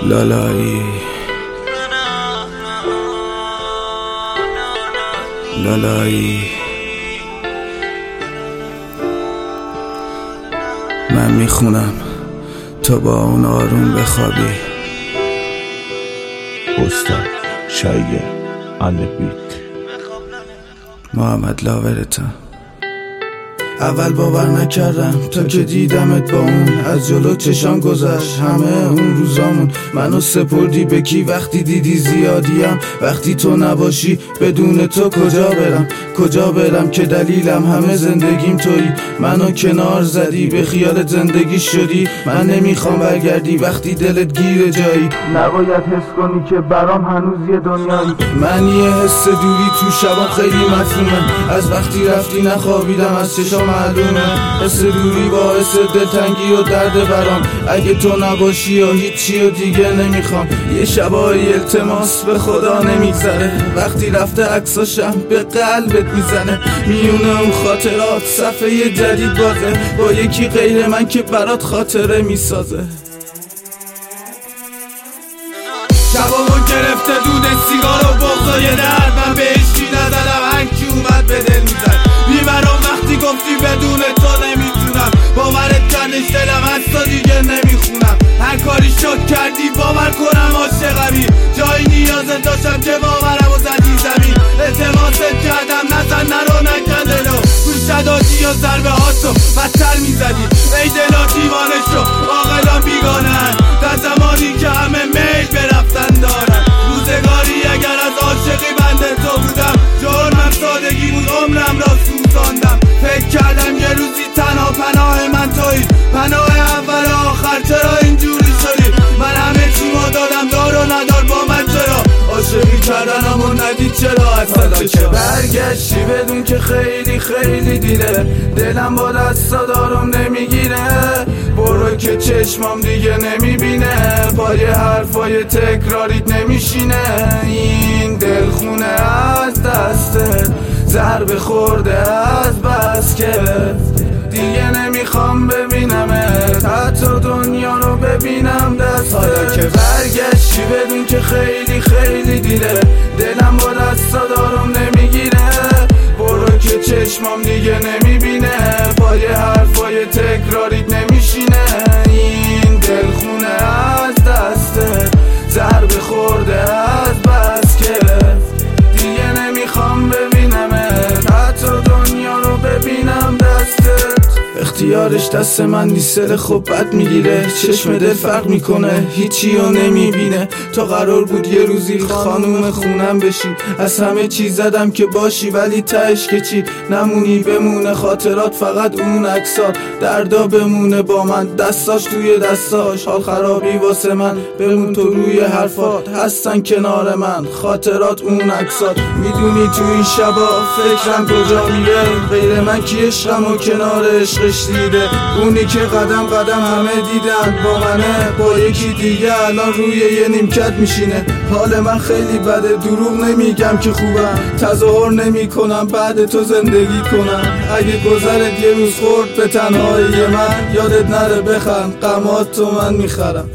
لالایی لالایی من میخونم تا با اون آروم بخوابی. استاد شایع البیت محمد لاورتم. اول باور نکردم تا که دیدمت با اون، از جلو چشام گذشت همه اون روزامون. منو سپردی به کی وقتی دیدی زیادیم، وقتی تو نباشی بدون تو کجا برم که دلیلم همه زندگیم تویی. منو کنار زدی به خیالت زندگی شدی، من نمیخوام برگردی وقتی دلت گیر جایی. نباید حس کنی که برام هنوز یه دنیایی. من یه حس دوری تو شبام خیلی مفهومه، از وقتی رفتی نخوابیدم از چشام معلومه. حس دوری باعث دلتنگی و درد برام، اگه تو نباشی یا هیچی و دیگه نمیخوام. یه شبای التماس به خدا نمیگذره، وقتی رفته عکساشم به قلبت میزنه. میونه اون خاطرات صفحه جدید بازه، با یکی غیر من که برات خاطره میسازه. شبامو گرفته دود سیگار و بغضای درد، من به عشقی نزدم هنگی اومد به دل میزد. بیمرام وقتی گفتی بدون تو نمیتونم، باورت کردش دلم از تو دیگه نمیخونم. هر کاری شد کردی باور کنم عاشقمی، جایی نیازت داشتم که باورم و زدی زمین. التماست کردم نزن نرو نکن دلو، گوش دادی و ضربه هاتو بدتر میزدی. ای دلا دیوانه شو عاقلان بیگانن، در زمانی که همه میل برفتن دارن. روزگاری اگر از عاشقی بنده تو بودم، جرمم سادگی بود عمرم را سوزاندم. فکر کردم یه روزی تنها پناه من تویی، پناه اول آخر چرا اینجوری شدی؟ من همه چیمو دادم دار و ندار با من چرا؟ عاشقی کردنمو ندید چرا؟ اصلا که برگشتی بدون که خیلی خیلی دیره، دلم با دستا دارم نمیگیره. برو که چشمام دیگه نمیبینه، پای حرفای تکراریت نمیشینه. این دلخونه از دستت ضربه خورده از بس که دیگه نمیخوام ببینمت، حتی دنیا رو ببینم دستت. حالا که برگشتی بدون که خیلی خیلی دیره، دلم با دستا دارم نمیگیره. برو که چشمام دیگه نمیبینه، پای حرفای تکراریت نمیشینه. این دلخونه از دستت ضربه خورده از بس که دیگه نمیخوام ببینمت، حتی دنیا رو ببینم دستت. اختیارش دست من نیست، دل خوب بد میگیره، چشم دل فرق میکنه هیچی رو نمیبینه. تا قرار بود یه روزی خانوم خونم بشی، از همه چیز زدم که باشی ولی تهش که چی؟ نمونی بمونه خاطرات فقط اون عکسات، دردا بمونه با من دستاش توی دستاش. حال خرابی واسه من بمون تو روی حرفات، هستن کنار من خاطرات اون عکسات. میدونی تو این شبا فکرم کجا میره، غیر من کی عشقم و کنار عشقش دیده. اونی که قدم قدم همه دیدن با منه، با یکی دیگه الان روی یه نیمکت میشینه. حال من خیلی بده، دروغ نمیگم که خوبم، تظاهر نمی کنم بعد تو زندگی کنم. اگه گذرت یه روز خورد به تنهایی من، یادت نره بخند غمات تو من میخرم.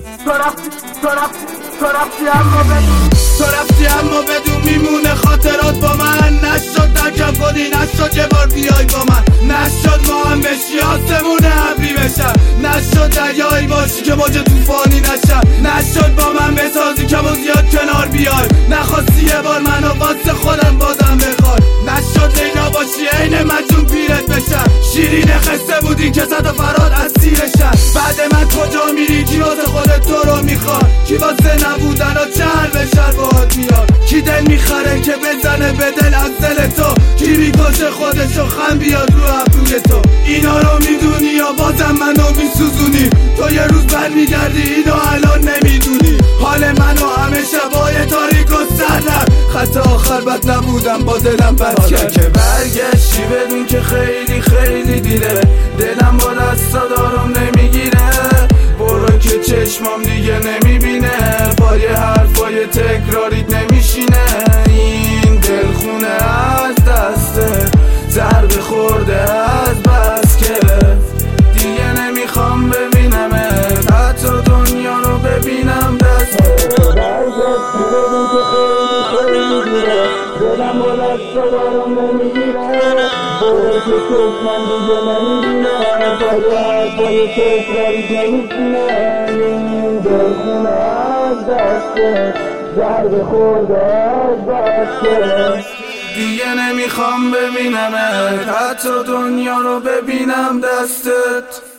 تو رفتی اما بدون میمونه خاطرات با من. نشد درکم کنی، نشد یه بار بیای با من، نشد ما هم بشی آسمون ابری بشم، نشد دریایی باشی که موج طوفانی نشم، نشد با من بسازی که ما زیاد کنار بیای، نخواستی یه بار منو واسه خودم بازم بخوای، نشد لیلا باشی عین مجنون پیرت بشم، شیرین خسته بودی که صد فراد اسیرشم. بعد من کجا میری؟ کی واسه خودت تو رو میخواد؟ کی واسه نبودن و چهر به شر باهات میاد؟ کی دل میخره که بزنه به دل از دل تو؟ کی میکشه خودشو خم بیاد رو ابروی تو؟ اینا رو میدونی یا بازم منو میسوزونی؟ تو یه روز برمیگردی اینو الان نمیدونی. حال منو همه شبای تاریک و سردم، خط آخر بد نبودم با دلم بد کرد. که برگشتی بدون که خیلی خیلی دیره، دلم با دستا دارم نمیگیره. برو که چشمام دیگه نمیبینه، پای حرفای تکراریت نمیشینه. این دلخونه از دسته ضربه خورده از بس که دیگه نمیخوام ببینمت، حتی دنیا رو ببینم دست برگشت بدون که خیلی خیلی دیره دلم با دست دارم نمیگیره باید که چشمم دیگه نمیبینه پای چشماریش نمیشینه این دلخونه از دسته ضربه خورده از دسته دیگه نمیخوام ببینمت حتی دنیا رو ببینم دستت